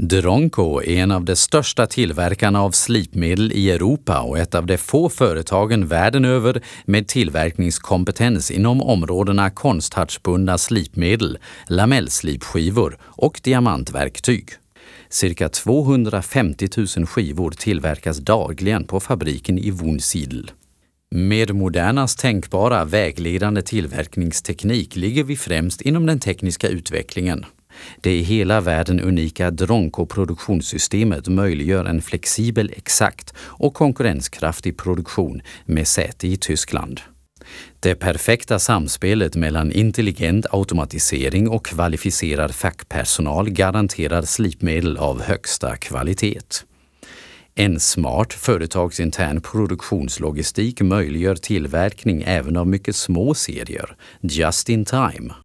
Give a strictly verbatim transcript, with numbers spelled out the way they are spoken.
Dronco är en av de största tillverkarna av slipmedel i Europa och ett av de få företagen världen över med tillverkningskompetens inom områdena konsthartsbundna slipmedel, lamellslipskivor och diamantverktyg. Cirka tvåhundrafemtio tusen skivor tillverkas dagligen på fabriken i Wunsiedel. Med modernast tänkbara vägledande tillverkningsteknik ligger vi främst inom den tekniska utvecklingen. Det i hela världen unika Dronco-produktionssystemet möjliggör en flexibel, exakt och konkurrenskraftig produktion med säte i Tyskland. Det perfekta samspelet mellan intelligent automatisering och kvalificerad fackpersonal garanterar slipmedel av högsta kvalitet. En smart företagsintern produktionslogistik möjliggör tillverkning även av mycket små serier, just in time.